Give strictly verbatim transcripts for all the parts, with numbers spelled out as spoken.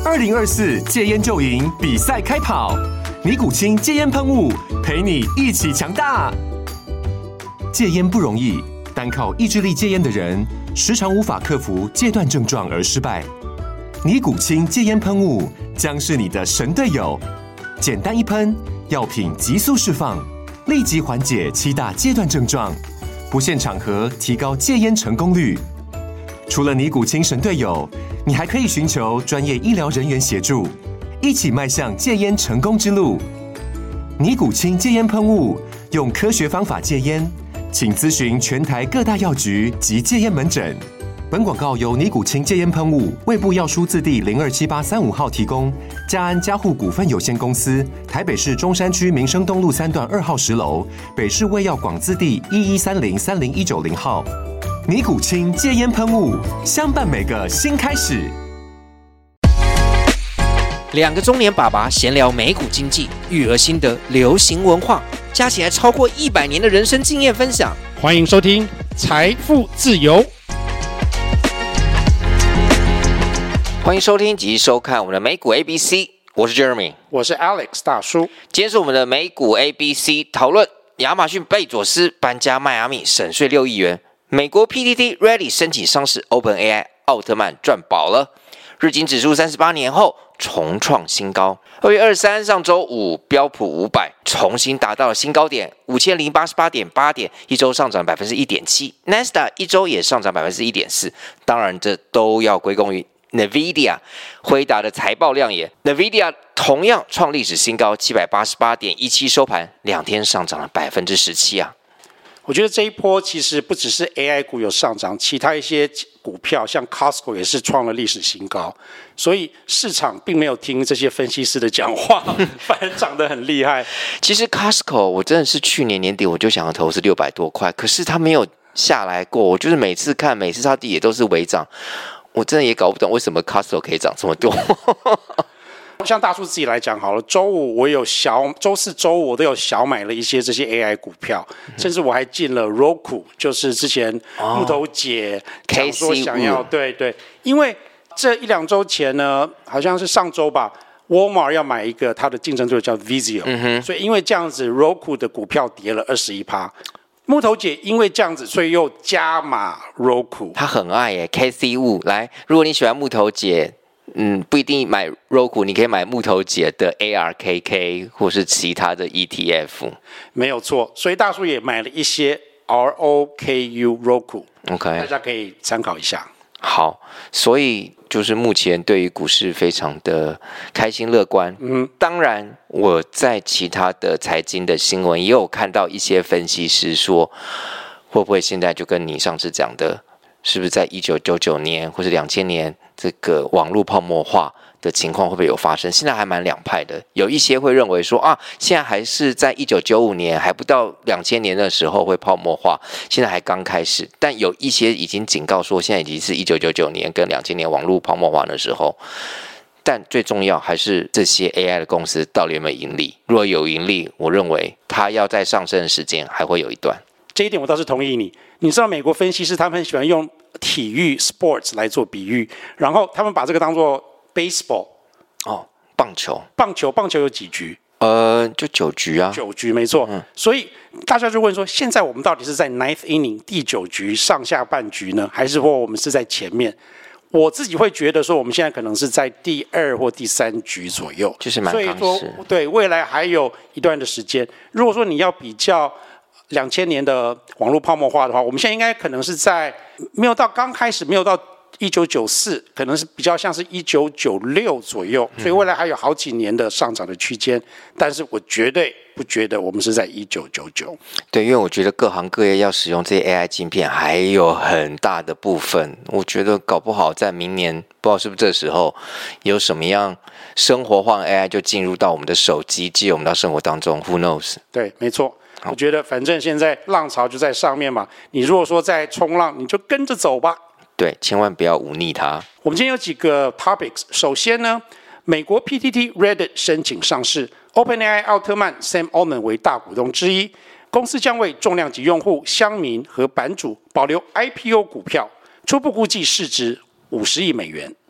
二零二四戒烟就赢比赛开跑，尼古清戒烟喷雾陪你一起强大。戒烟不容易，单靠意志力戒烟的人，时常无法克服戒断症状而失败。尼古清戒烟喷雾将是你的神队友，简单一喷，药品急速释放，立即缓解七大戒断症状，不限场合提高戒烟成功率。除了尼古清神队友，你还可以寻求专业医疗人员协助，一起迈向戒烟成功之路。尼古清戒烟喷雾，用科学方法戒烟，请咨询全台各大药局及戒烟门诊。本广告由尼古清戒烟喷雾、卫部药书字第零二七八三五号提供，嘉安嘉护股份有限公司，台北市中山区民生东路三段二号十楼，北市卫药广字第一一三零三零一九零号。尼古清戒烟喷雾，相伴每个新开始。 两个中年爸爸闲聊美股经济、育儿心得、流行文化，加起来超过一百年的人生经验分享。 欢迎收听《财富自由》。 欢迎收听及收看我们的美股 A B C， 我是 Jeremy， 我是 Alex 大叔。 今天是我们的美股 A B C 讨论亚马逊贝佐斯搬家迈阿密省税六亿元，美国 P T T Ready 申请上市 OpenAI 奥特曼赚饱了，日经指数三十八年后重创新高。二月二十三上周五标普五百重新达到了新高点五千零八十八点八点，一周上涨 百分之一点七， Nasdaq 一周也上涨 百分之一点四， 当然这都要归功于 NVIDIA 辉达的财报亮眼。 NVIDIA 同样创历史新高 七百八十八点一七 收盘，两天上涨了 百分之十七 啊。 我觉得这一波其实不只是 A I 股有上涨，其他一些股票像 Costco 也是创了历史新高，所以市场并没有听这些分析师的讲话，反而涨得很厉害。 其实 Costco 我真的是去年年底我就想要投资六百多块，可是它没有下来过，我就是每次看每次它也都是微涨，我真的也搞不懂为什么 Costco 可以涨这么多。 像大叔自己来讲好了，周五我有小，周四周五我都有小买了一些这些 A I 股票，嗯、甚至我还进了 Roku， 就是之前木头姐讲说想要，哦、对对，因为这一两周前呢，好像是上周吧，Walmart 要买一个它的竞争对手叫 Vizio，嗯、所以因为这样子 Roku 的股票跌了 百分之二十一。木头姐因为这样子，所以又加码 Roku。 她很爱耶 ，K C Wu 来，如果你喜欢木头姐。嗯，不一定买 Roku， 你可以买木头姐的 A R K K 或是其他的 E T F， 没有错。所以大叔也买了一些 R O K U Roku，OK， 大家可以参考一下。 好，所以就是目前对于股市非常的开心乐观。嗯，当然我在其他的财经的新闻也有看到一些分析师说，会不会现在就跟你上次讲的，是不是在一九九九年或是两千年？这个网络泡沫化的情况会不会有发生？现在还蛮两派的，有一些会认为说啊，现在还是在一九九五年，还不到两千年的时候会泡沫化，现在还刚开始。但有一些已经警告说，现在已经是一九九九年跟两千年网络泡沫化的时候。但最重要还是这些 A I 的公司到底有没有盈利？如果有盈利，我认为它要再上升的时间还会有一段。 这一点我倒是同意你。你知道美国分析师他们很喜欢用体育 sports 来做比喻，然后他们把这个当作 baseball 哦，棒球， 棒球，棒球有几局？ 呃，就九局啊， 九局没错。嗯、所以大家就问说，现在我们到底是在 ninth inning 第九局上下半局呢，还是说我们是在前面？我自己会觉得说，我们现在可能是在第二或第三局左右， 就是蛮所以说对未来还有一段的时间。如果说你要比较两千年的网络泡沫化的话，我们现在应该可能是在没有到刚开始，没有到一九九四，可能是比较像是一九九六左右，所以未来还有好几年的上涨的区间。但是我绝对不觉得我们是在一九九九。 对，因为我觉得各行各业要使用这些 A I 晶片还有很大的部分，我觉得搞不好在明年不知道是不是这时候有什么样生活化的 A I 就进入到我们的手机，进入我们到生活当中 ，Who knows？ 对，没错。我觉得反正现在浪潮就在上面嘛，你如果说在冲浪，你就跟着走吧。 对，千万不要忤逆它。 我们今天有几个 topics， 首先呢，美国 P T T Reddit 申请上市 ，OpenAI 奥特曼 Sam Altman 为大股东之一，公司将为重量级用户、乡民和版主保留 I P O 股票，初步估计市值五十亿美元。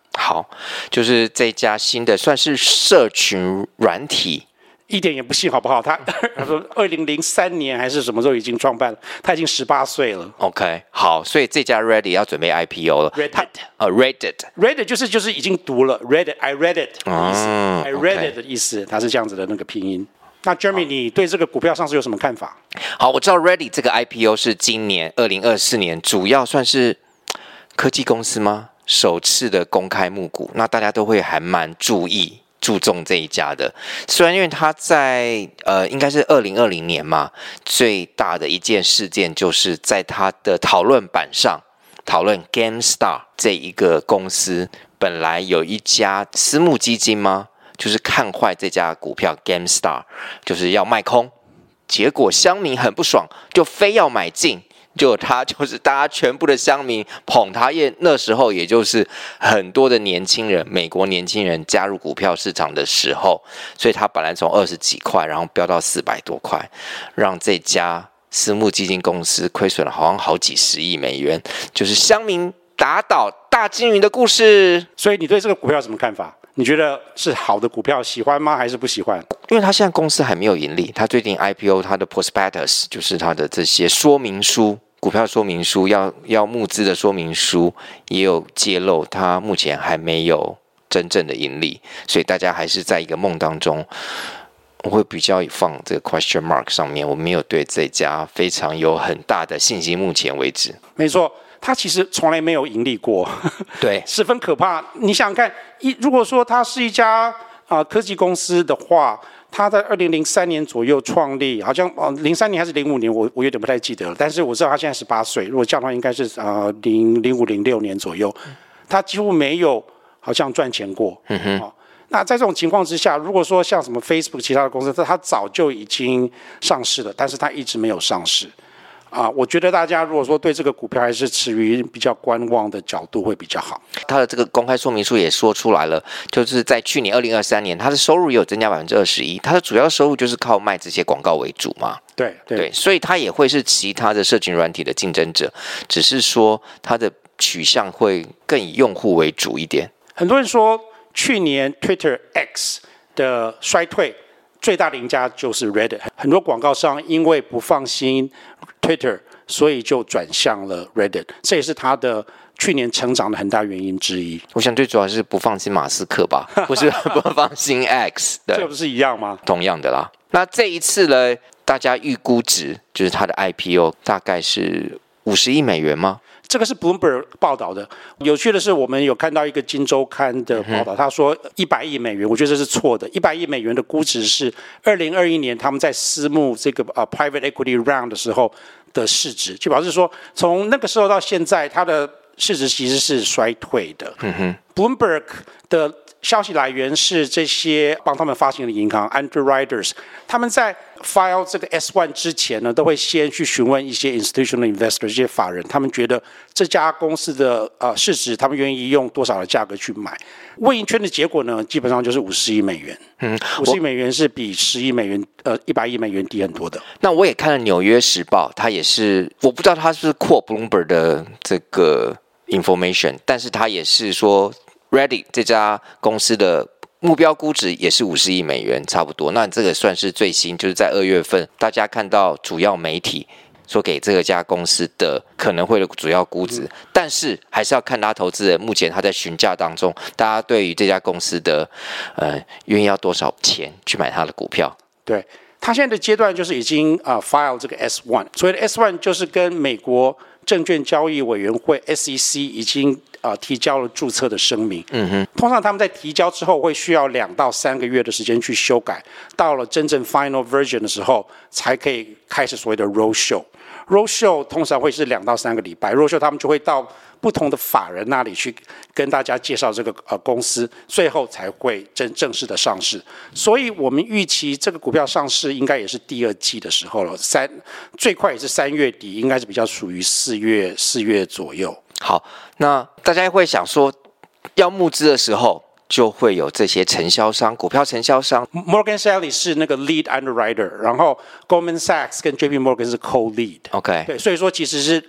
好，就是这家新的算是社群软体。 一点也不信，好不好？他他说二零零三年还是什么时候已经创办了，他已经十八岁了。 OK， 好，所以这家 Reddit 要准备 I P O 了。 Reddit， 呃 ，Reddit，Reddit 就是就是已经读了 Reddit，I read it 的意思、 嗯、 ，I read it 的意思，它是这样子的那个拼音。那 Jeremy， 你对这个股票上市有什么看法？ 好，我知道 Reddit 这个 I P O 是今年二零二四年主要算是科技公司吗？首次的公开募股，那大家都会还蛮注意。注重这一家的，虽然因为他在呃，应该是二零二零年嘛，最大的一件事件就是在他的讨论板上讨论 GameStar 这一个公司，本来有一家私募基金吗？就是看坏这家股票 GameStar， 就是要卖空，结果乡民很不爽，就非要买进。就他就是大家全部的乡民捧他，因为那时候也就是很多的年轻人，美国年轻人加入股票市场的时候，所以他本来从二十几块，然后飙到四百多块，让这家私募基金公司亏损了好像好几十亿美元，就是乡民打倒大金鱼的故事。 所以你对这个股票有什么看法？你觉得是好的股票，喜欢吗？还是不喜欢？ 因为他现在公司还没有盈利，他最近 I P O 他的 prospectus 就是他的这些说明书。股票说明书要要募资的说明书也有揭露，它目前还没有真正的盈利，所以大家还是在一个梦当中。我会比较放这个 question mark 上面，我没有对这家非常有很大的信心，目前为止。 没错，它其实从来没有盈利过， 对， 十分可怕。你想想看，一如果说它是一家啊、呃、科技公司的话。他在二零零三年左右创立，好像呃零三年还是零五年，我我有点不太记得了。但是我知道他现在十八岁，如果这样的话，应该是呃零零五零六年左右。他几乎没有好像赚钱过。嗯哼。哦，那在这种情况之下，如果说像什么 Facebook 其他的公司，它早就已经上市了，但是它一直没有上市。啊，我觉得大家如果说对这个股票还是持于比较观望的角度会比较好。 他的这个公开说明书也说出来了，就是在去年二零二三年，他的收入也有增加百分之二十一，他的主要收入就是靠卖这些广告为主嘛。 对 对, 对，所以他也会是其他的社群软体的竞争者，只是说他的取向会更以用户为主一点。 很多人说，去年 Twitter X 的衰退。最大的赢家就是 Reddit， 很多广告商因为不放心 Twitter， 所以就转向了 Reddit， 这也是他的去年成长的很大原因之一。 我想最主要是不放心马斯克吧，不是不放心 X， 这不是一样吗？ 同样的啦。那这一次呢，大家预估值就是它的 I P O 大概是五十亿美元吗？ 这个是 Bloomberg 报道的。有趣的是，我们有看到一个《金周刊》的报道，他说一百亿美元，我觉得这是错的。一百亿美元的估值是二零二一年他们在私募这个呃 private equity round 的时候的市值，就表示说从那个时候到现在，它的市值其实是衰退的。嗯哼 Bloomberg 的消息来源是这些帮他们发行的银行 underwriters， 他们在 file 这个 S 一 之前呢，都会先去询问一些 institutional investor 这些法人，他们觉得这家公司的呃市值，他们愿意用多少的价格去买。问一圈的结果呢，基本上就是五十亿美元。嗯，五十亿美元是比十亿美元呃一百亿美元低很多的。 那我也看了《纽约时报》，它也是，我不知道它是不是扩 Bloomberg 的这个 information， 但是它也是说 Reddit 这家公司的目标估值也是五十亿美元，差不多。那这个算是最新，就是在二月份，大家看到主要媒体说给这家公司的可能会的主要估值，嗯、但是还是要看他投资人目前他在询价当中，大家对于这家公司的呃愿意要多少钱去买他的股票。 对，他现在的阶段就是已经啊、呃、file 这个 S 一， 所谓的 S 一 就是跟美国证券交易委员会 S E C 已经啊、呃、提交了注册的声明。嗯哼，通常他们在提交之后会需要两到三个月的时间去修改，到了真正 final version 的时候，才可以开始所谓的 roadshow。roadshow 通常会是两到三个礼拜 ，roadshow 他们就会到不同的法人那里去跟大家介绍这个呃公司，最后才会正正式的上市。所以我们预期这个股票上市应该也是第二季的时候了，三最快也是三月底，应该是比较属于四月四月左右。 好，那大家会想说，要募资的时候，就会有这些承销商，股票承销商。 Morgan Stanley 是那个 lead underwriter， 然后 Goldman Sachs 跟 J P Morgan 是 co-lead。 OK， 对，所以说其实是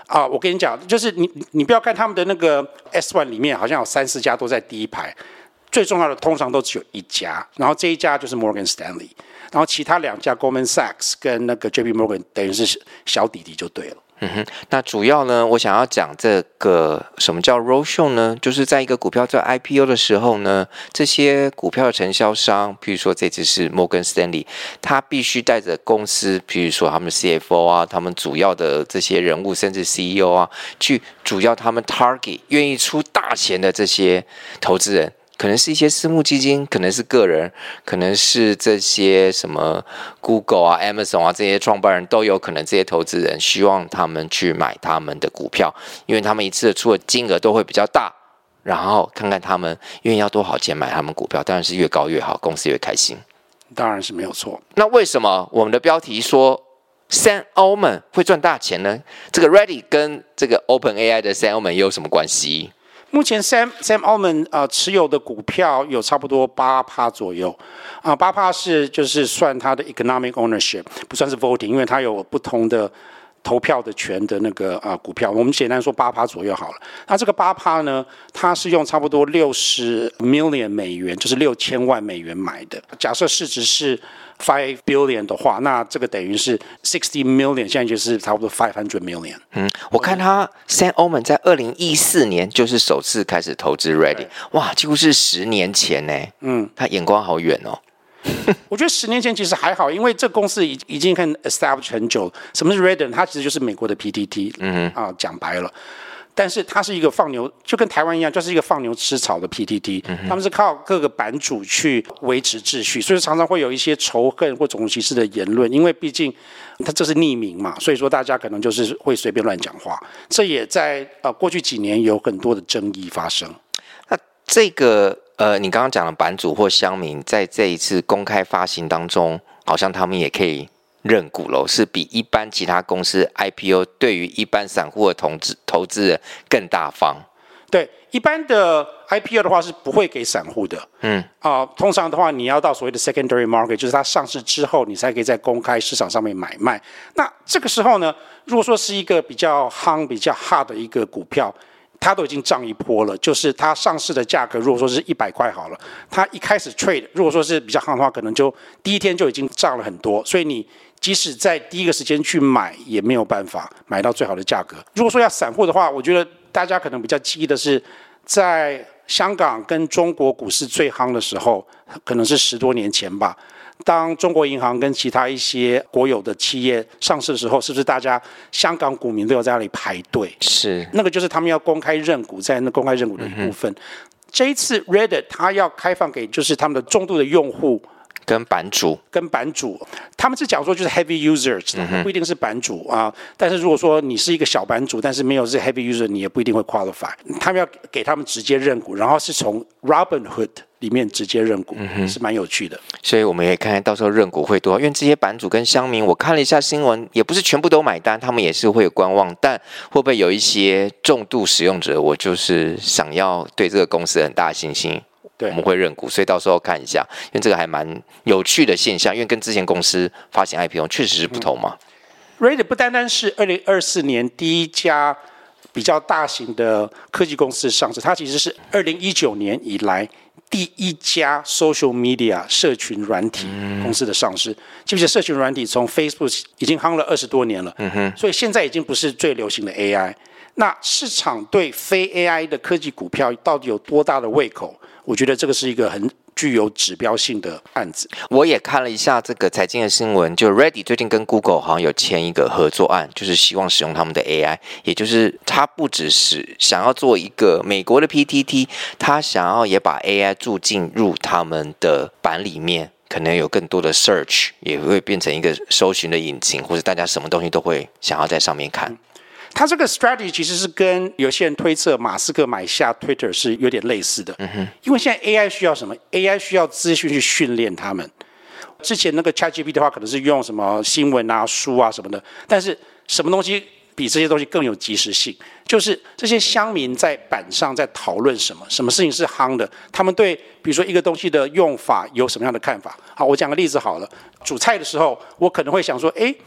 啊，我跟你讲，就是你你不要看他们的那个 S 一 里面好像有三四家都在第一排，最重要的通常都只有一家，然后这一家就是 Morgan Stanley， 然后其他两家 Goldman Sachs 跟那个 J P Morgan 等于是小弟弟就对了。 嗯哼，那主要呢，我想要讲这个什么叫 roadshow 呢？就是在一个股票在 I P O 的时候呢，这些股票的承销商，譬如说这次是 Morgan Stanley， 他必须带着公司，譬如说他们的 C F O 啊，他们主要的这些人物，甚至 C E O 啊，去主要他们 target 愿意出大钱的这些投资人。可能是一些私募基金，可能是个人，可能是这些什么 Google 啊、Amazon 啊这些创办人都有可能，这些投资人希望他们去买他们的股票，因为他们一次的出的金额都会比较大，然后看看他们愿意要多少钱买他们股票，当然是越高越好，公司越开心。 当然是没有错。 那为什么我们的标题说 Sam Altman 会赚大钱呢？这个 Reddit 跟这个 OpenAI 的 Sam Altman 有什么关系？ 目前 Sam Sam Altman 呃持有的股票有差不多八趴左右，啊八趴是就是算他的 economic ownership， 不算是 voting， 因为他有不同的投票的权的那个啊、呃、股票，我们简单说八趴左右好了。那这个八趴呢，它是用差不多六十 million 美元，就是六千万美元买的。假设市值是five billion 的话，那这个等于是sixty million， 现在就是差不多five hundred million。 嗯，我看他 Sam Altman 在二零一四年就是首次开始投资 Reddit， 哇，几乎是十年前呢。嗯，他眼光好远哦。 我觉得十年前其实还好，因为这公司已已经很 established 很久。什么是 Reddit？ 它其实就是美国的 P T T， 嗯啊，讲白了。但是它是一个放牛，就跟台湾一样，就是一个放牛吃草的 P T T，、嗯、他们是靠各个版主去维持秩序，所以常常会有一些仇恨或种族歧视的言论，因为毕竟它这是匿名嘛，所以说大家可能就是会随便乱讲话，这也在呃过去几年有很多的争议发生。 那这个呃，你刚刚讲的版主或乡民，在这一次公开发行当中，好像他们也可以认股喽，是比一般其他公司 I P O 对于一般散户的投资投资人更大方。 对，一般的 I P O 的话是不会给散户的。嗯啊、呃，通常的话，你要到所谓的 secondary market， 就是它上市之后，你才可以在公开市场上面买卖。那这个时候呢，如果说是一个比较夯、比较 hot 的一个股票，它都已经涨一波了，就是它上市的价格，如果说是一百块好了，它一开始 trade， 如果说是比较夯的话，可能就第一天就已经涨了很多，所以你即使在第一个时间去买，也没有办法买到最好的价格。如果说要散户的话，我觉得大家可能比较记忆的是，在香港跟中国股市最夯的时候，可能是十多年前吧。当中国银行跟其他一些国有的企业上市的时候，是不是大家香港股民都有在那里排队？ 是， 那个就是他们要公开认股，在那公开认股的一部分。嗯、这一次 Reddit 它要开放给就是他们的重度的用户。 跟版主， 跟版主，他们是讲说就是 heavy users，、嗯、不一定是版主啊。但是如果说你是一个小版主，但是没有是 heavy user， 你也不一定会 qualify。他们要给他们直接认股，然后是从 Robinhood 里面直接认股，嗯、是蛮有趣的。 所以我们也看看到时候认股会多，因为这些版主跟乡民，我看了一下新闻，也不是全部都买单，他们也是会有观望，但会不会有一些重度使用者，我就是想要对这个公司很大的信心。对，我们会认股，所以到时候看一下，因为这个还蛮有趣的现象，因为跟之前公司发行 I P O 确实是不同嘛。 嗯、Reddit 不单单是二零二四年第一家比较大型的科技公司上市，它其实是二零一九年以来第一家 social media 社群软体公司的上市。嗯、记不记得社群软体从 Facebook 已经夯了二十多年了，嗯哼，所以现在已经不是最流行的 A I。那市场对非 A I 的科技股票到底有多大的胃口？我觉得这个是一个很具有指标性的案子。 我也看了一下这个财经的新闻，就 Reddit 最近跟 Google 好像有签一个合作案，就是希望使用他们的 A I， 也就是他不只是想要做一个美国的 P T T， 他想要也把 A I 注进入他们的版里面，可能有更多的 search， 也会变成一个搜寻的引擎，或者大家什么东西都会想要在上面看。嗯， 他这个 strategy 其实是跟有些人推测马斯克买下 Twitter 是有点类似的，嗯哼，因为现在 A I 需要什么 ？A I 需要资讯去训练他们。之前那个 ChatGPT 的话，可能是用什么新闻啊、书啊什么的，但是什么东西比这些东西更有及时性？就是这些乡民在板上在讨论什么，什么事情是夯的，他们对比如说一个东西的用法有什么样的看法？好，我讲个例子好了，煮菜的时候，我可能会想说，哎。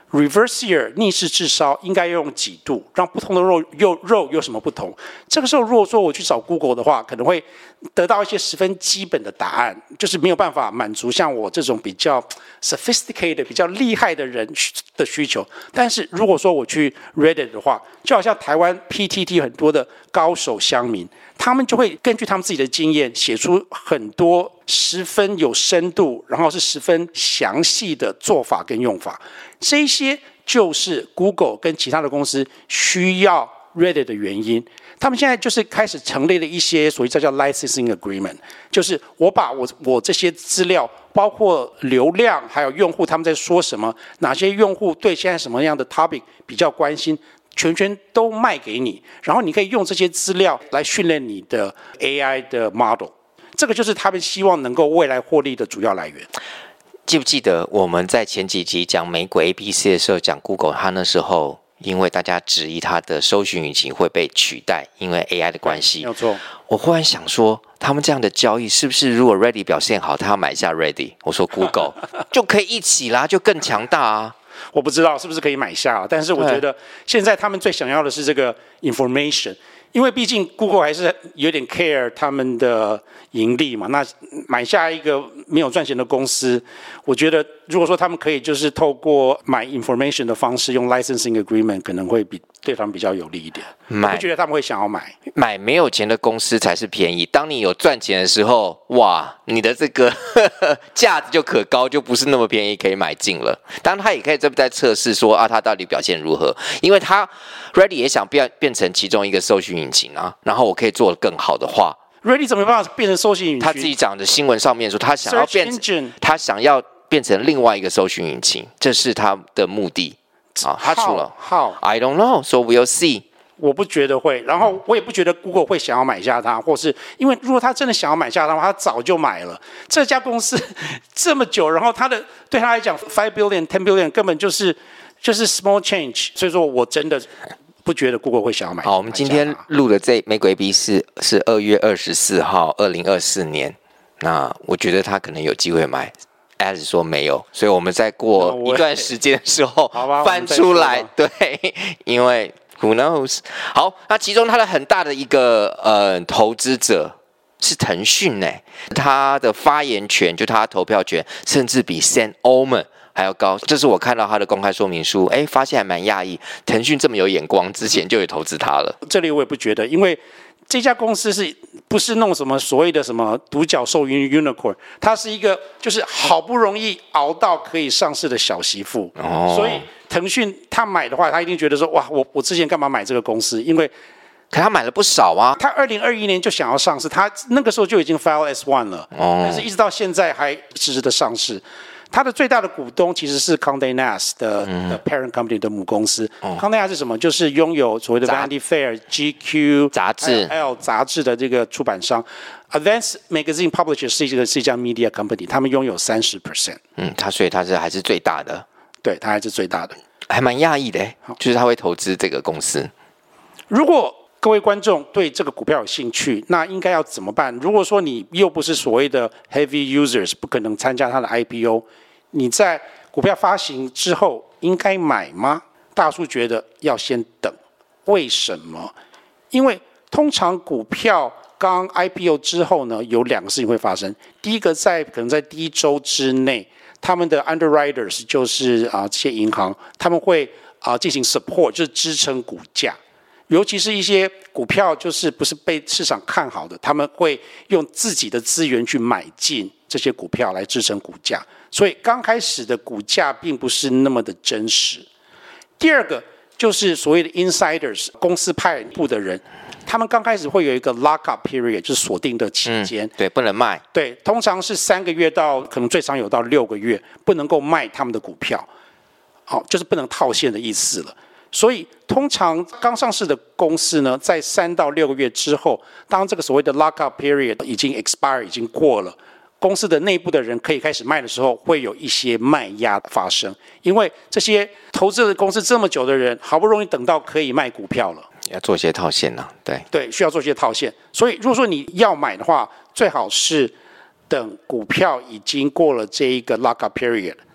reverse sear 逆式炙烧应该用几度，让不同的肉肉肉有什么不同？这个时候，如果说我去找 Google 的话，可能会得到一些十分基本的答案，就是没有办法满足像我这种比较 sophisticated、比较厉害的人的需求。但是如果说我去 Reddit 的话，就好像台湾 P T T 很多的高手乡民，他们就会根据他们自己的经验，写出很多十分有深度，然后是十分详细的做法跟用法。这些就是 Google 跟其他的公司需要 Reddit 的原因。他们现在就是开始成立了一些所谓叫 licensing agreement， 就是我把我我这些资料，包括流量还有用户他们在说什么，哪些用户对现在什么样的 topic 比较关心，全权都卖给你，然后你可以用这些资料来训练你的 A I 的 model。这个就是他们希望能够未来获利的主要来源。 记不记得我们在前几集讲美股 A B C 的时候，讲 Google， 它那时候因为大家质疑它的搜寻引擎会被取代，因为 A I 的关系。 没有错。 我忽然想说，他们这样的交易是不是如果 Reddit 表现好，他要买下 Reddit？ 我说 Google 就可以一起啦，就更强大啊。 我不知道是不是可以买下，但是我觉得现在他们最想要的是这个 information。因为毕竟 Google 还是有点 care 他们的盈利嘛，那买下一个没有赚钱的公司，我觉得如果说他们可以就是透过买 information 的方式，用 licensing agreement 可能会比对他们比较有利一点。我不觉得他们会想要买。 买没有钱的公司才是便宜。当你有赚钱的时候，哇，你的这个价值就可高，就不是那么便宜可以买进了。当然，他也可以在在测试说啊，他到底表现如何？因为他 Reddit 也想变变成其中一个搜寻引擎啊，然后我可以做得更好的话。 Reddit 怎么办法变成搜寻引擎？ 他自己讲的新闻上面说，他想要变成，他想要变成另外一个搜寻引擎，这是他的目的啊。他除了 How? I don't know, so we'll see。 我不觉得会，然后我也不觉得 Google 会想要买下它，或是因为如果他真的想要买下它的话，他早就买了。这家公司这么久，然后他的对他来讲 five billion, ten billion 根本就是就是 small change， 所以说我真的不觉得 Google 会想要买。 好，我们今天录的这美股 A B C 是二月二十四号，二零二四年。那我觉得他可能有机会买。As 说没有，所以我们再过一段时间的时候翻出来，对，因为 Who knows？ 好，那其中他的很大的一个呃投资者是腾讯呢，他的发言权就他的投票权，甚至比 Sam Altman 还要高。这是我看到他的公开说明书，哎，发现还蛮讶异，腾讯这么有眼光，之前就有投资他了。 这里我也不觉得，因为这家公司是不是弄什么所谓的什么独角兽 unicorn？ 它是一个就是好不容易熬到可以上市的小媳妇，哦、所以腾讯他买的话，他一定觉得说哇，我我之前干嘛买这个公司？因为可他买了不少啊。 他二零二一年就想要上市，他那个时候就已经 file S 一 了，哦、但是一直到现在还迟迟的上市。他的最大的股东其实是 Condé Nast 的、嗯、的 parent company 的母公司。哦、Condé Nast 是什么？就是拥有所谓的 Vanity Fair、G Q 杂志、 L 杂志的这个出版商。Advance Magazine Publisher 是一个是一家 media company， 他们拥有三十 percent。 嗯，他所以他是还是最大的。 对，他还是最大的， 还蛮讶异的，就是他会投资这个公司。 如果各位观众对这个股票有兴趣，那应该要怎么办？如果说你又不是所谓的 heavy users， 不可能参加它的 I P O， 你在股票发行之后应该买吗？大叔觉得要先等。为什么？因为通常股票刚 I P O 之后呢，有两个事情会发生。第一个，在可能在第一周之内，他们的 underwriters 就是啊、呃、这些银行，他们会啊、呃、进行 support， 就是支撑股价。尤其是一些股票就是不是被市场看好的，他们会用自己的资源去买进这些股票来支撑股价，所以刚开始的股价并不是那么的真实。第二个就是所谓的 insiders， 公司派部的人，他们刚开始会有一个 lock up period， 就是锁定的期间、嗯， 对，不能卖， 对，通常是三个月到可能最长有到六个月，不能够卖他们的股票，好，就是不能套现的意思了。所以，通常刚上市的公司呢，在三到六个月之后，当这个所谓的 lock-up period 已经 expire 已经过了，公司的内部的人可以开始卖的时候，会有一些卖压发生，因为这些投资的公司这么久的人，好不容易等到可以卖股票了， 要做一些套现啊，对对，需要做一些套现。所以，如果说你要买的话，最好是等股票已经过了这一个 lock-up period。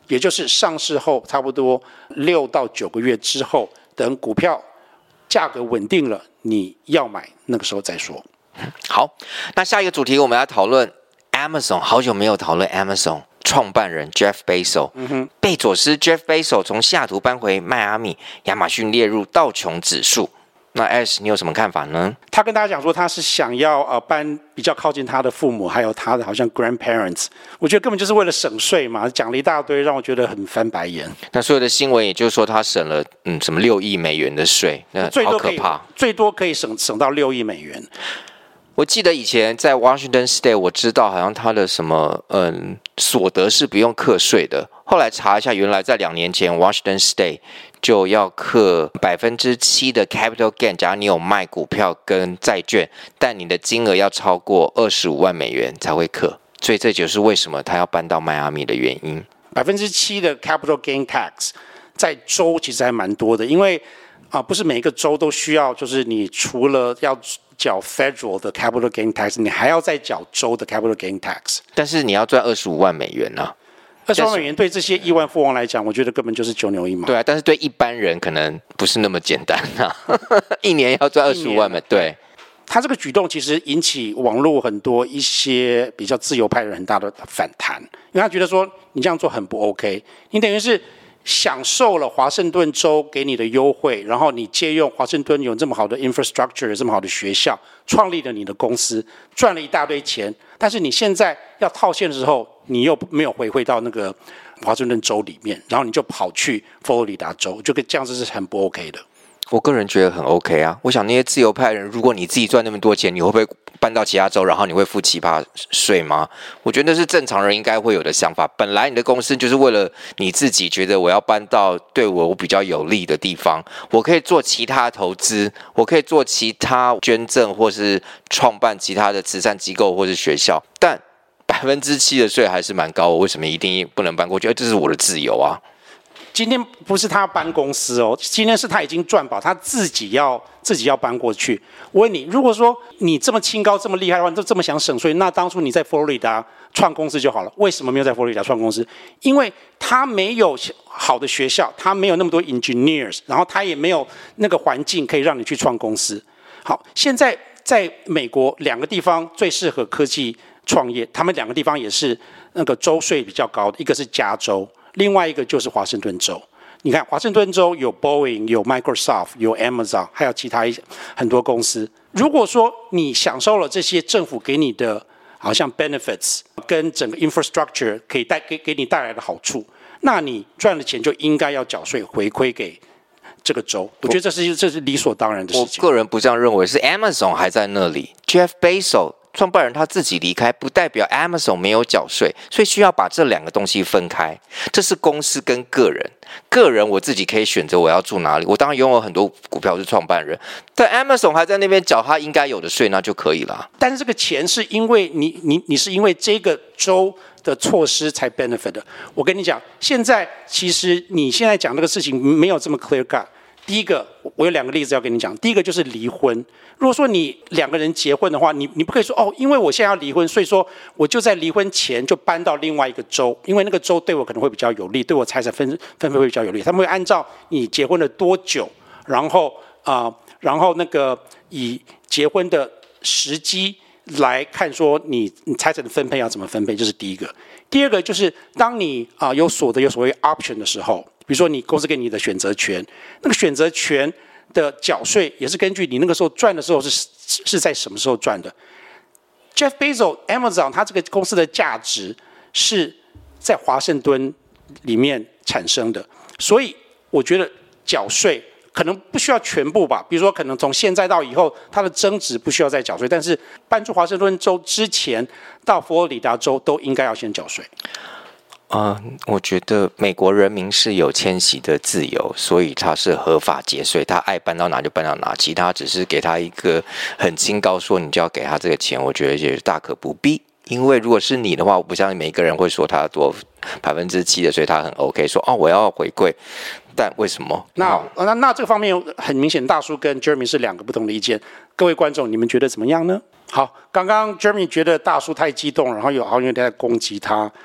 也就是上市后差不多六到九个月之后，等股票价格稳定了，你要买那个时候再说。 好，那下一个主题我们要讨论 Amazon， 好久没有讨论 Amazon 创办人 Jeff Bezos，、嗯、贝佐斯 Jeff Bezos 从西雅图搬回迈阿密，亚马逊列入道琼指数。那 S 你有什么看法呢？ 他跟大家讲说他是想要呃搬比较靠近他的父母，还有他的好像 grandparents， 我觉得根本就是为了省税嘛，讲了一大堆，让我觉得很翻白眼。 那所有的新闻也就是说他省了嗯什么六亿美元的税，那好可怕， 最多可以省省到六亿美元。 我记得以前在 Washington State， 我知道好像他的什么嗯所得是不用课税的。后来查一下，原来在两年前 Washington State 就要课百分之七的 capital gain， 假如你有卖股票跟债券，但你的金额要超过二十五万美元才会课。所以这就是为什么他要搬到迈阿密的原因。 百分之七的 capital gain tax 在州其实还蛮多的，因为啊、呃，不是每一个州都需要，就是你除了要缴 federal 的 capital gain tax， 你还要再缴州的 capital gain tax。 但是你要赚二十五万美元啊！ 二十万美元对这些亿万富翁来讲，我觉得根本就是九牛一毛。 对啊，但是对一般人可能不是那么简单啊！一年要赚二十五万美元，对。 他这个举动其实引起网络很多一些比较自由派人很大的反弹，因为他觉得说你这样做很不 OK， 你等于是享受了华盛顿州给你的优惠，然后你借用华盛顿有这么好的 infrastructure， 有这么好的学校，创立了你的公司，赚了一大堆钱，但是你现在要套现的时候，你又没有回馈到那个华盛顿州里面，然后你就跑去佛罗里达州，就这样子是很不 OK 的。 我个人觉得很 OK 啊，我想那些自由派人，如果你自己赚那么多钱，你会不会搬到其他州，然后你会付奇葩税吗？我觉得那是正常人应该会有的想法。本来你的公司就是为了你自己觉得我要搬到对我比较有利的地方，我可以做其他投资，我可以做其他捐赠，或是创办其他的慈善机构或是学校，但百分之七的税还是蛮高，我为什么一定不能搬过去？这是我的自由啊。 今天不是他搬公司哦，今天是他已经赚饱，他自己要自己要搬过去。我问你，如果说你这么清高、这么厉害的话，你都这么想省税，那当初你在佛罗里达创公司就好了。为什么没有在佛罗里达创公司？因为他没有好的学校，他没有那么多 engineers， 然后他也没有那个环境可以让你去创公司。好，现在在美国两个地方最适合科技创业，他们两个地方也是那个州税比较高的，一个是加州。另外一个就是华盛顿州，你看华盛顿州有 Boeing， 有 Microsoft， 有 Amazon， 还有其他很多公司。如果说你享受了这些政府给你的好像 benefits 跟整个 infrastructure 可以带给给你带来的好处，那你赚的钱就应该要缴税回馈给这个州。我觉得这是这是理所当然的事情。 我个人不这样认为，是 Amazon 还在那里 ，Jeff Bezos。创办人他自己离开，不代表 Amazon 没有缴税，所以需要把这两个东西分开。这是公司跟个人，个人我自己可以选择我要住哪里，我当然拥有很多股票是创办人，但 Amazon 还在那边缴他应该有的税，那就可以了。 但是这个钱是因为你你你是因为这个州的措施才 benefit 的。我跟你讲，现在其实你现在讲这个事情没有这么 clear cut。第一个，我有两个例子要跟你讲。第一个就是离婚。如果说你两个人结婚的话，你你不可以说哦，因为我现在要离婚，所以说我就在离婚前就搬到另外一个州，因为那个州对我可能会比较有利，对我财产分分配会比较有利。他们会按照你结婚了多久，然后啊、呃，然后那个以结婚的时机来看说你你财产的分配要怎么分配，这是第一个。第二个就是当你啊、呃、有所得有所谓 option 的时候。比如说，你公司给你的选择权，那个选择权的缴税也是根据你那个时候赚的时候是是在什么时候赚的。Jeff Bezos、Amazon 他这个公司的价值是在华盛顿里面产生的，所以我觉得缴税可能不需要全部吧。比如说，可能从现在到以后，它的增值不需要再缴税，但是搬出华盛顿州之前到佛罗里达州都应该要先缴税。 呃，我觉得美国人民是有迁徙的自由，所以他是合法节税，他爱搬到哪就搬到哪，其他只是给他一个很清高说你就要给他这个钱，我觉得也大可不必。因为如果是你的话，我不相信每一个人会说他多百分之七的税，他很 OK， 说哦我要回馈，但为什么？ 那那那这个方面很明显，大叔跟 Jeremy 是两个不同的意见。各位观众，你们觉得怎么样呢？好，刚刚 Jeremy 觉得大叔太激动，然后有好像有点在攻击他。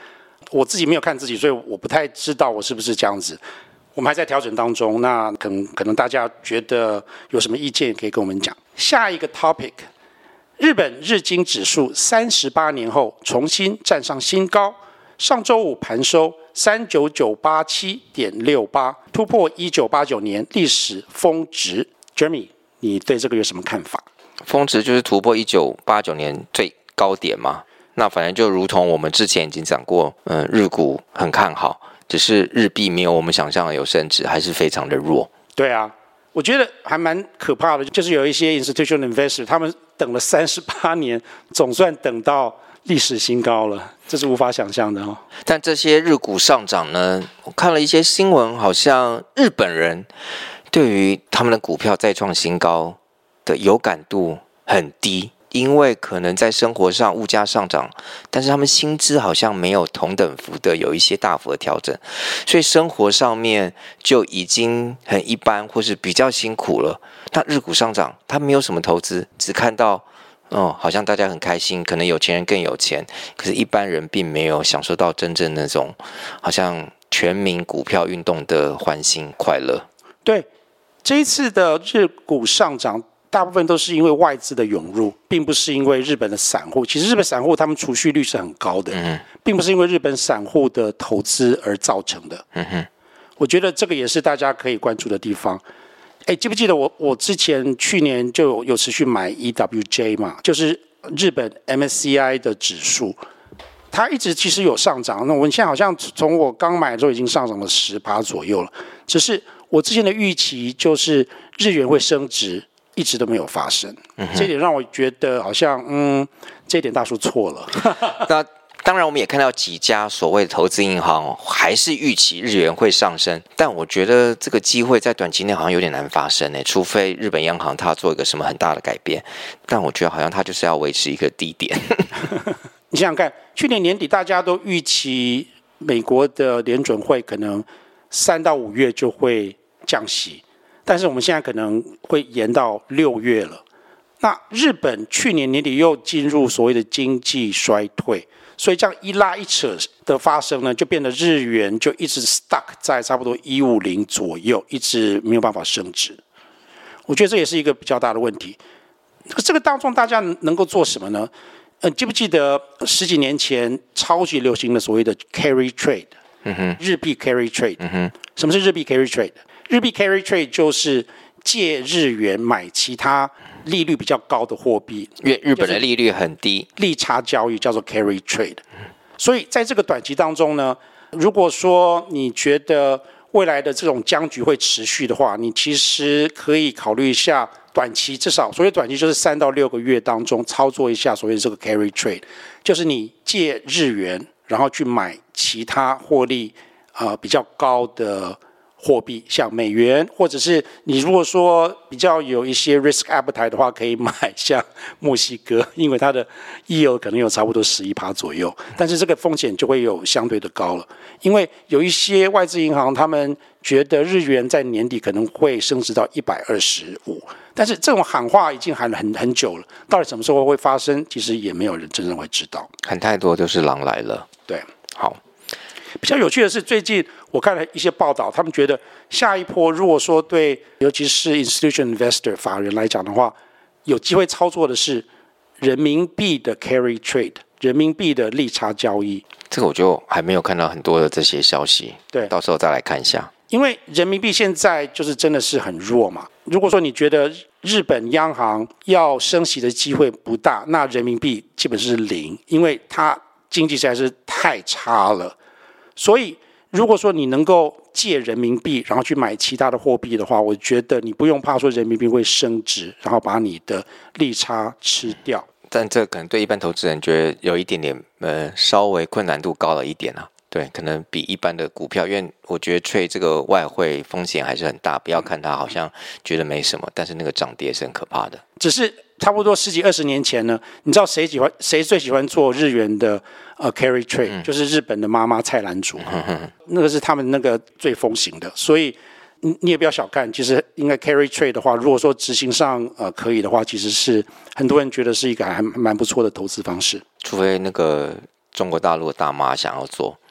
我自己没有看自己，所以我不太知道我是不是这样子。我们还在调整当中，那可能可能大家觉得有什么意见可以跟我们讲。下一个 topic， 日本日经指数三十八年后重新站上新高，上周五盘收三九九八七点六八，突破一九八九年历史峰值。Jeremy， 你对这个有什么看法？ 峰值就是突破一九八九年最高点嘛。那反正就如同我们之前已经讲过，嗯，日股很看好，只是日币没有我们想象的有升值，还是非常的弱。 对啊，我觉得还蛮可怕的，就是有一些 institutional investor 他们等了三十八年，总算等到历史新高了，这是无法想象的哦。 但这些日股上涨呢，我看了一些新闻，好像日本人对于他们的股票再创新高的有感度很低。因为可能在生活上物价上涨，但是他们薪资好像没有同等幅的有一些大幅的调整，所以生活上面就已经很一般或是比较辛苦了。那日股上涨，他没有什么投资，只看到哦，好像大家很开心，可能有钱人更有钱，可是一般人并没有享受到真正那种好像全民股票运动的欢欣快乐。 对，这一次的日股上涨大部分都是因为外资的涌入，并不是因为日本的散户。其实日本散户他们储蓄率是很高的，嗯、并不是因为日本散户的投资而造成的。嗯哼，我觉得这个也是大家可以关注的地方。哎，记不记得我我之前去年就有有持续买 E W J 嘛，就是日本 M S C I 的指数，它一直其实有上涨。那我们现在好像从我刚买的时候已经上涨了十趴左右了，只是我之前的预期就是日元会升值。一直都没有发生，嗯、这一点让我觉得好像，嗯，这一点大叔错了。 那当然，我们也看到几家所谓的投资银行还是预期日元会上升，但我觉得这个机会在短期内好像有点难发生诶，除非日本央行它做一个什么很大的改变，但我觉得好像它就是要维持一个低点。 你想想看，去年年底大家都预期美国的联准会可能三到五月就会降息。但是我们现在可能会延到六月了。那日本去年年底又进入所谓的经济衰退，所以这样一拉一扯的发生呢，就变得日元就一直 stuck 在差不多一五零左右，一直没有办法升值。我觉得这也是一个比较大的问题。这个当中大家能够做什么呢？呃，记不记得十几年前超级流行的所谓的 carry trade，嗯哼，日币 carry trade，嗯哼，什么是日币 carry trade？日币 carry trade 就是借日元买其他利率比较高的货币， 因为日本的利率很低， 利差交易叫做 carry trade。所以在这个短期当中呢，如果说你觉得未来的这种僵局会持续的话，你其实可以考虑一下短期，至少所谓短期就是三到六个月当中操作一下所谓的这个 carry trade， 就是你借日元然后去买其他获利呃比较高的货币，像美元，或者是你如果说比较有一些 risk appetite 的话，可以买像墨西哥，因为它的 yield 可能有差不多 百分之十一 左右，但是这个风险就会有相对的高了，因为有一些外资银行他们觉得日元在年底可能会升值到一百二十五，但是这种喊话已经喊了很很久了，到底什么时候会发生，其实也没有人真正会知道。 喊太多就是狼来了。 对， 好。 比较有趣的是，最近我看了一些报道，他们觉得下一波如果说对，尤其是 institutional investor 法人来讲的话，有机会操作的是人民币的 carry trade， 人民币的利差交易。 这个我就还没有看到很多的这些消息， 对， 到时候再来看一下。 因为人民币现在就是真的是很弱嘛。如果说你觉得日本央行要升息的机会不大，那人民币基本是零，因为它经济实在是太差了。所以，如果说你能够借人民币，然后去买其他的货币的话，我觉得你不用怕说人民币会升值，然后把你的利差吃掉。 但这可能对一般投资人觉得有一点点呃稍微困难度高了一点啊。对，可能比一般的股票，因为我觉得trade这个外汇风险还是很大，不要看它好像觉得没什么，但是那个涨跌是很可怕的。 只是差不多十几二十年前呢，你知道谁喜欢谁最喜欢做日元的呃 carry trade，、嗯、就是日本的妈妈菜篮族，嗯、那个是他们那个最风行的，所以你你也不要小看，其实应该 carry trade 的话，如果说执行上呃可以的话，其实是很多人觉得是一个还蛮不错的投资方式， 除非那个中国大陆的大妈想要做。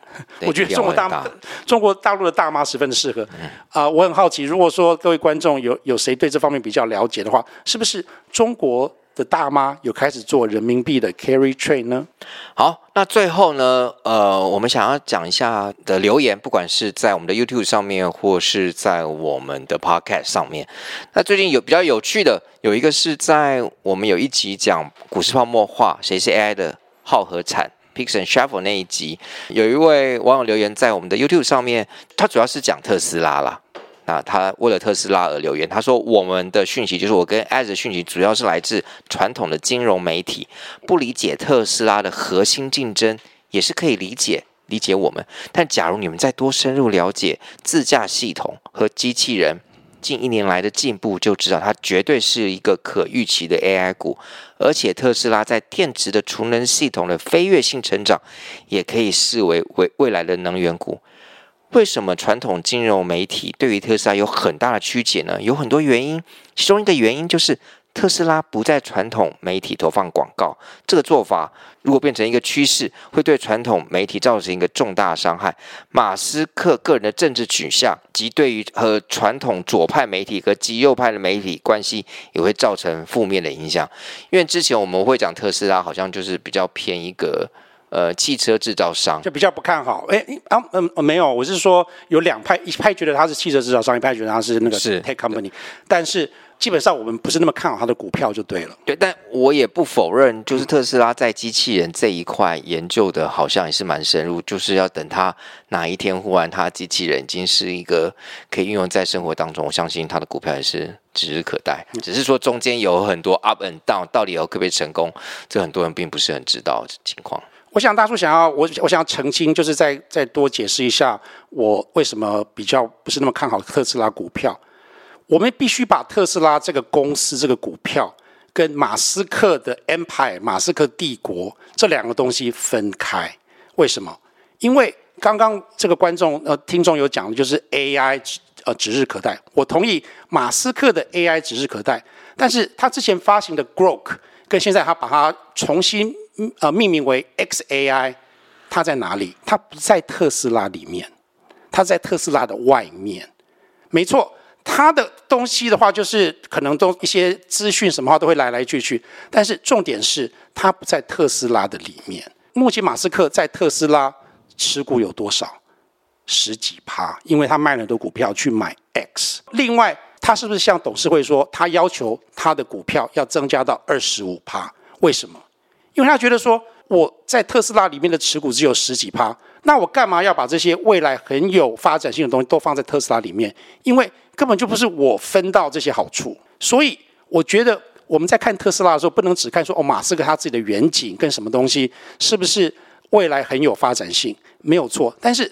我觉得中国大中国大陆的大妈十分的适合。啊、嗯呃，我很好奇，如果说各位观众有有谁对这方面比较了解的话，是不是中国的大妈有开始做人民币的 carry trade 呢？ 好，那最后呢，呃，我们想要讲一下的留言，不管是在我们的 YouTube 上面，或是在我们的 Podcast 上面。那最近有比较有趣的，有一个是在我们有一集讲股市泡沫化，谁是 A I 的浩和产 Picks and Shuffle 那一集，有一位网友留言在我们的 YouTube 上面，他主要是讲特斯拉啦。那他为了特斯拉而留言，他说我们的讯息就是我跟 Az 的讯息主要是来自传统的金融媒体，不理解特斯拉的核心竞争也是可以理解理解我们，但假如你们再多深入了解自驾系统和机器人近一年来的进步，就知道它绝对是一个可预期的 A I 股，而且特斯拉在电池的储能系统的飞跃性成长也可以视为未来的能源股。为什么传统金融媒体对于特斯拉有很大的曲解呢？有很多原因，其中一个原因就是特斯拉不在传统媒体投放广告，这个做法如果变成一个趋势，会对传统媒体造成一个重大伤害。马斯克个人的政治取向及对于和传统左派媒体和极右派的媒体关系也会造成负面的影响。因为之前我们会讲特斯拉好像就是比较偏一个呃，汽车制造商就比较不看好。哎，啊，嗯，没有，我是说有两派，一派觉得他是汽车制造商，一派觉得他是那个 tech company， 但是基本上我们不是那么看好他的股票就对了。 对，但我也不否认，就是特斯拉在机器人这一块研究的好像也是蛮深入，就是要等他哪一天忽然他机器人已经是一个可以运用在生活当中，我相信他的股票也是指日可待。只是说中间有很多 up and down， 到底有可不可以成功，这很多人并不是很知道的情况。 我想大叔想要我我想要澄清，就是再再多解释一下我为什么比较不是那么看好特斯拉股票。我们必须把特斯拉这个公司这个股票跟马斯克的 Empire 马斯克帝国这两个东西分开。为什么？因为刚刚这个观众呃听众有讲的就是 A I 呃指日可待。我同意马斯克的 A I 指日可待，但是他之前发行的 Grok 跟现在他把它重新呃命名为 X A I， 它在哪里？它不在特斯拉里面，它在特斯拉的外面。没错，它的东西的话，就是可能都一些资讯什么话都会来来去去，但是重点是它不在特斯拉的里面。目前马斯克在特斯拉持股有多少？十几趴，因为他卖了很多股票去买 X。另外，他是不是向董事会说，他要求他的股票要增加到二十五趴？为什么？因为他觉得说，我在特斯拉里面的持股只有十几趴，那我干嘛要把这些未来很有发展性的东西都放在特斯拉里面？因为根本就不是我分到这些好处。所以我觉得我们在看特斯拉的时候，不能只看说哦，马斯克他自己的远景跟什么东西是不是未来很有发展性，没有错。但是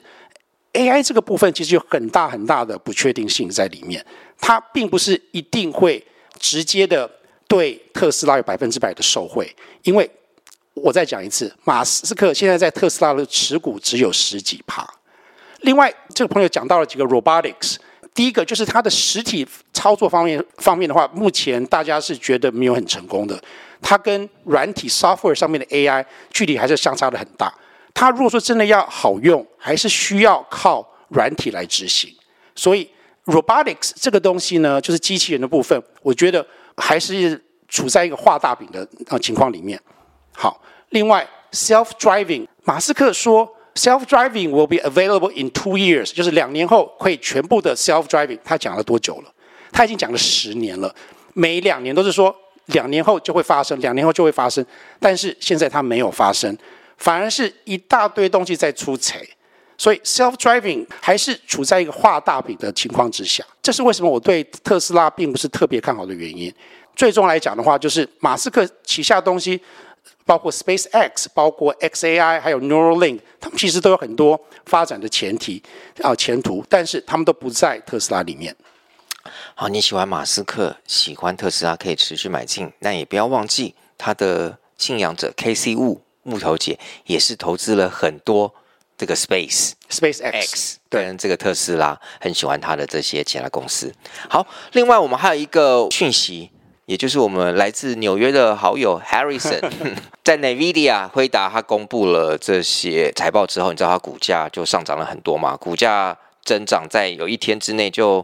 A I 这个部分其实有很大很大的不确定性在里面，它并不是一定会直接的对特斯拉有百分之百的受惠，因为我再讲一次，马斯克现在在特斯拉的持股只有十几趴。另外，这个朋友讲到了几个 robotics， 第一个就是它的实体操作方面方面的话，目前大家是觉得没有很成功的，它跟软体 software 上面的 A I 距离还是相差的很大。它如果说真的要好用，还是需要靠软体来执行。所以 robotics 这个东西呢，就是机器人的部分，我觉得还是处在一个画大饼的情况里面。好，另外 self-driving， 马斯克说 self-driving will be available in two years， 就是两年后可以全部的 self-driving。他讲了多久了？他已经讲了十年了，每两年都是说两年后就会发生，两年后就会发生，但是现在它没有发生，反而是一大堆东西在出彩。所以 self-driving 还是处在一个画大饼的情况之下，这是为什么我对特斯拉并不是特别看好的原因。最终来讲的话，就是马斯克旗下的东西，包括 SpaceX， 包括 X A I， 还有 Neuralink， 他们其实都有很多发展的前提啊、呃、前途，但是他们都不在特斯拉里面。 好，你喜欢马斯克，喜欢特斯拉，可以持续买进，但也不要忘记他的信仰者 K C Wu 木头姐也是投资了很多这个 Space SpaceX 跟这个特斯拉，很喜欢他的这些其他公司。好，另外我们还有一个讯息， 也就是我们来自纽约的好友 Harrison， 在 NVIDIA 辉达他公布了这些财报之后，你知道他股价就上涨了很多嘛？股价增长在有一天之内就是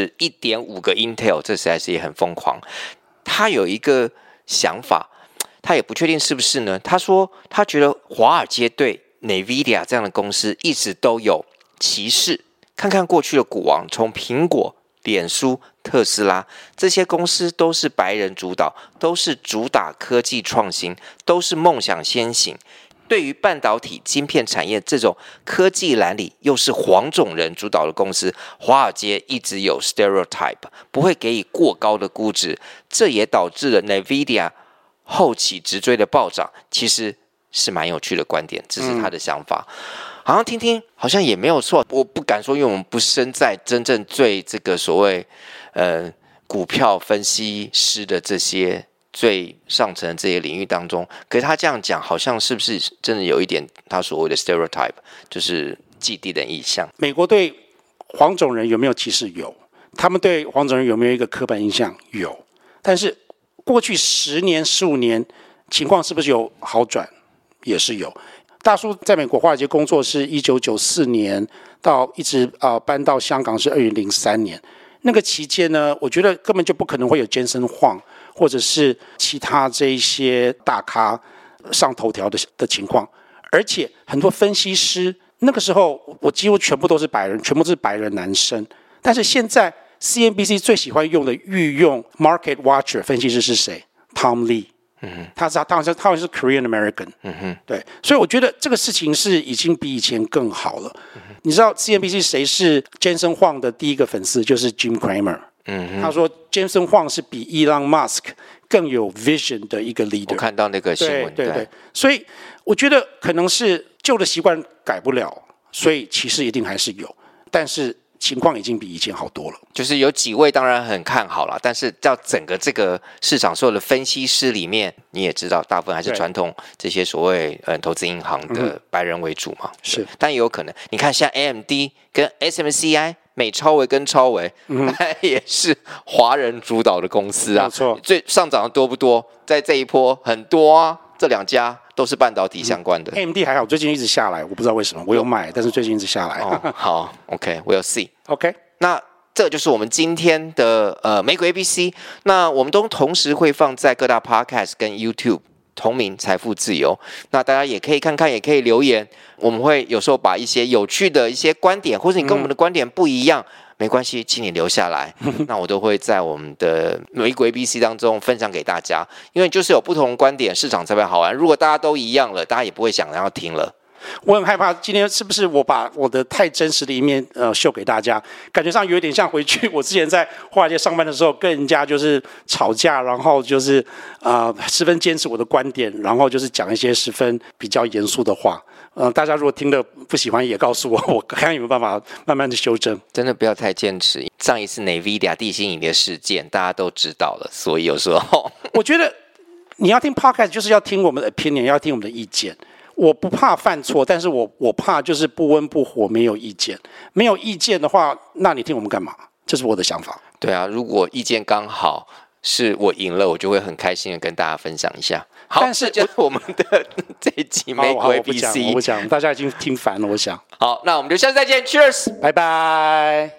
一点五 个 Intel， 这实在是也很疯狂。他有一个想法，他也不确定是不是呢？他说他觉得华尔街对 NVIDIA 这样的公司一直都有歧视。看看过去的股王，从苹果、脸书、特斯拉这些公司都是白人主导，都是主打科技创新，都是梦想先行。对于半导体晶片产业这种科技蓝领又是黄种人主导的公司，华尔街一直有 stereotype， 不会给予过高的估值，这也导致了 NVIDIA 后起直追的暴涨，其实是蛮有趣的观点，这是他的想法。嗯好像听听好像也没有错，我不敢说，因为我们不身在真正最这个所谓呃股票分析师的这些最上层的这些领域当中。可是他这样讲，好像是不是真的有一点他所谓的 stereotype， 就是既定的印象？ 美国对黄种人有没有歧视？有。他们对黄种人有没有一个刻板印象？有。但是过去十年、十五年情况是不是有好转？也是有。大叔在美国华尔街工作是一九九四年到一直啊、呃、搬到香港是二零零三年，那个期间呢，我觉得根本就不可能会有Jensen Huang或者是其他这一些大咖上头条的的情况，而且很多分析师那个时候我几乎全部都是白人，全部都是白人男生，但是现在 C N B C 最喜欢用的御用 Market Watcher 分析师是谁 ？Tom Lee。嗯、他是他好像他好像是 Korean American， 嗯哼，对，所以我觉得这个事情是已经比以前更好了。嗯、你知道 C N B C 谁是 Jensen Huang 的第一个粉丝？就是 Jim Cramer。嗯，他说 Jensen Huang 是比 Elon Musk 更有 vision 的一个 leader。 我看到那个新闻， 对对对，所以我觉得可能是旧的习惯改不了，所以歧视一定还是有，但是情况已经比以前好多了。 就是有几位当然很看好了，但是在整个这个市场所有的分析师里面，你也知道大部分还是传统这些所谓呃投资银行的白人为主嘛。是，但也有可能你看像 A M D 跟 S M C I 美超微跟超微，嗯，也是华人主导的公司啊。没错，最上涨的多不多？在这一波很多啊，这两家都是半导体相关的。 嗯、A M D 还好，最近一直下来，我不知道为什么，我有买，但是最近一直下来。 哦、好 ，OK， 我有 see。OK， 那这就是我们今天的呃美股 A B C。那我们都同时会放在各大 Podcast 跟 YouTube 同名财富自由。那大家也可以看看，也可以留言。我们会有时候把一些有趣的一些观点，或者你跟我们的观点不一样。嗯，没关系，请你留下来，那我都会在我们的美股 A B C 当中分享给大家，因为就是有不同观点，市场才会好玩。如果大家都一样了，大家也不会想要听了。 我很害怕今天是不是我把我的太真实的一面呃秀给大家，感觉上有点像回去我之前在华尔街上班的时候跟人家就是吵架，然后就是啊、呃、十分坚持我的观点，然后就是讲一些十分比较严肃的话。呃，大家如果听了不喜欢也告诉我，我看有没有办法慢慢的修正。 真的不要太坚持。上一次 NVIDIA 地心引力的事件大家都知道了，所以有时候我觉得你要听 Podcast 就是要听我们的 opinion， 要听我们的意见。我不怕犯错，但是我我怕就是不温不火，没有意见。没有意见的话，那你听我们干嘛？这是我的想法。 对啊，如果意见刚好是我赢了，我就会很开心的跟大家分享一下。好，但是这就是我们的这一集美股 A B C。 我不讲，大家已经听烦了，我想。 好，那我们就下次再见 ，Cheers， 拜拜。